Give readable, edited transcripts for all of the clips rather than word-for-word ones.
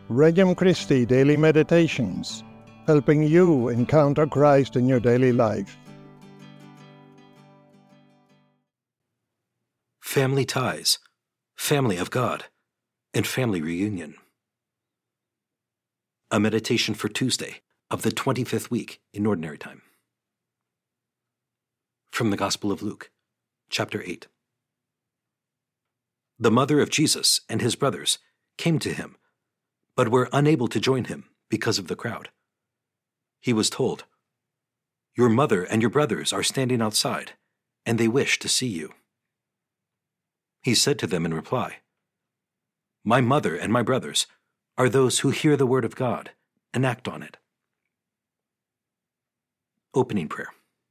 Regnum Christi Daily Meditations, helping you encounter Christ in your daily life. Family ties, family of God, and family reunion. A meditation for Tuesday of the 25th week in Ordinary Time. From the Gospel of Luke, chapter 8. The mother of Jesus and his brothers came to him, but were unable to join him because of the crowd. He was told, "Your mother and your brothers are standing outside, and they wish to see you." He said to them in reply, "My mother and my brothers are those who hear the word of God and act on it." Opening prayer.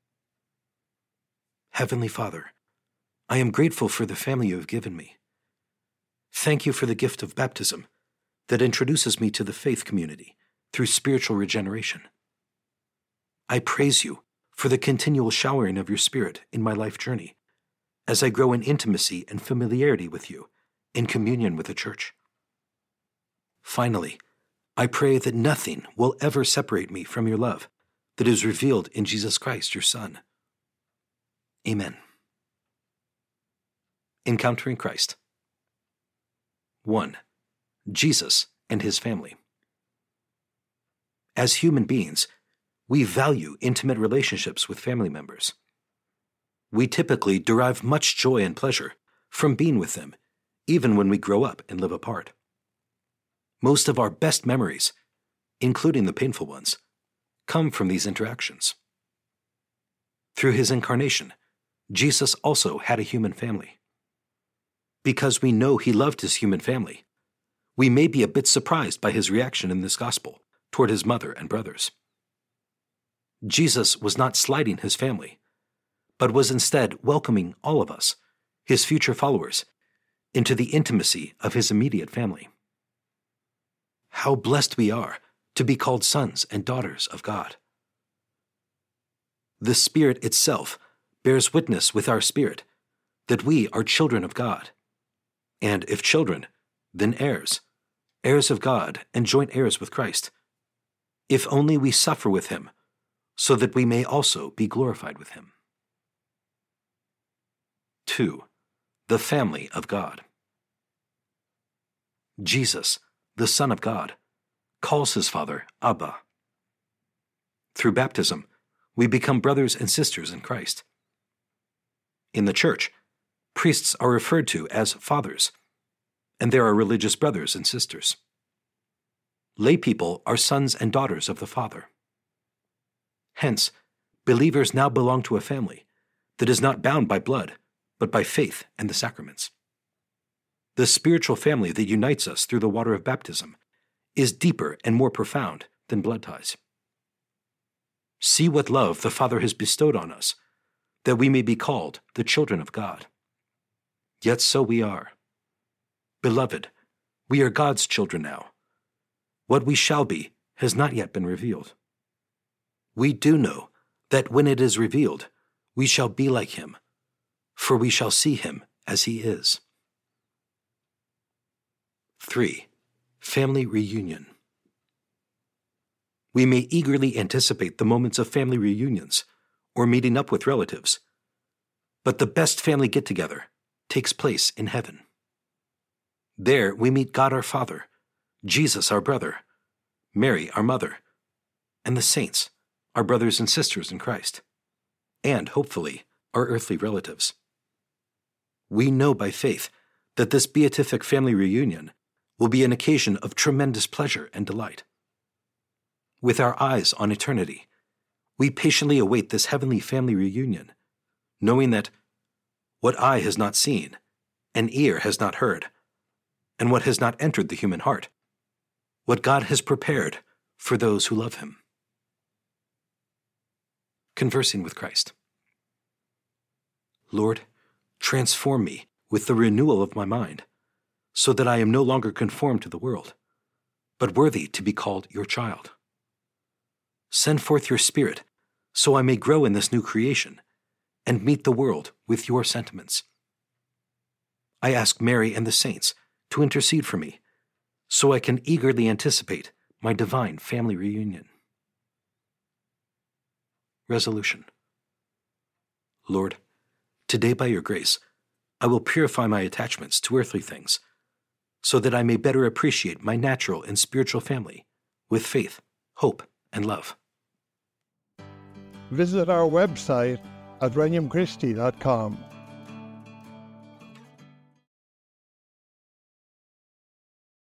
Heavenly Father, I am grateful for the family you have given me. Thank you for the gift of baptism that introduces me to the faith community through spiritual regeneration. I praise you for the continual showering of your Spirit in my life journey as I grow in intimacy and familiarity with you in communion with the Church. Finally, I pray that nothing will ever separate me from your love that is revealed in Jesus Christ, your Son. Amen. Encountering Christ. 1. Jesus and his family. As human beings, we value intimate relationships with family members. We typically derive much joy and pleasure from being with them, even when we grow up and live apart. Most of our best memories, including the painful ones, come from these interactions. Through his incarnation, Jesus also had a human family. Because we know he loved his human family, we may be a bit surprised by his reaction in this gospel toward his mother and brothers. Jesus was not slighting his family, but was instead welcoming all of us, his future followers, into the intimacy of his immediate family. How blessed we are to be called sons and daughters of God. The Spirit itself bears witness with our spirit that we are children of God, and if children, then heirs, heirs of God and joint heirs with Christ, if only we suffer with him, so that we may also be glorified with him. 2. The family of God. Jesus, the Son of God, calls his Father Abba. Through baptism, we become brothers and sisters in Christ. In the Church, priests are referred to as fathers, and there are religious brothers and sisters. Lay people are sons and daughters of the Father. Hence, believers now belong to a family that is not bound by blood, but by faith and the sacraments. The spiritual family that unites us through the water of baptism is deeper and more profound than blood ties. See what love the Father has bestowed on us, that we may be called the children of God. Yet so we are. Beloved, we are God's children now. What we shall be has not yet been revealed. We do know that when it is revealed, we shall be like him, for we shall see him as he is. 3. Family reunion. We may eagerly anticipate the moments of family reunions or meeting up with relatives, but the best family get-together takes place in heaven. There we meet God our Father, Jesus our brother, Mary our mother, and the saints, our brothers and sisters in Christ, and, hopefully, our earthly relatives. We know by faith that this beatific family reunion will be an occasion of tremendous pleasure and delight. With our eyes on eternity, we patiently await this heavenly family reunion, knowing that what eye has not seen, and ear has not heard, and what has not entered the human heart, what God has prepared for those who love him. Conversing with Christ. Lord, transform me with the renewal of my mind, so that I am no longer conformed to the world, but worthy to be called your child. Send forth your Spirit, so I may grow in this new creation and meet the world with your sentiments. I ask Mary and the saints to intercede for me, so I can eagerly anticipate my divine family reunion. Resolution. Lord, today by your grace, I will purify my attachments to earthly things, so that I may better appreciate my natural and spiritual family with faith, hope, and love. Visit our website at regnumchristi.com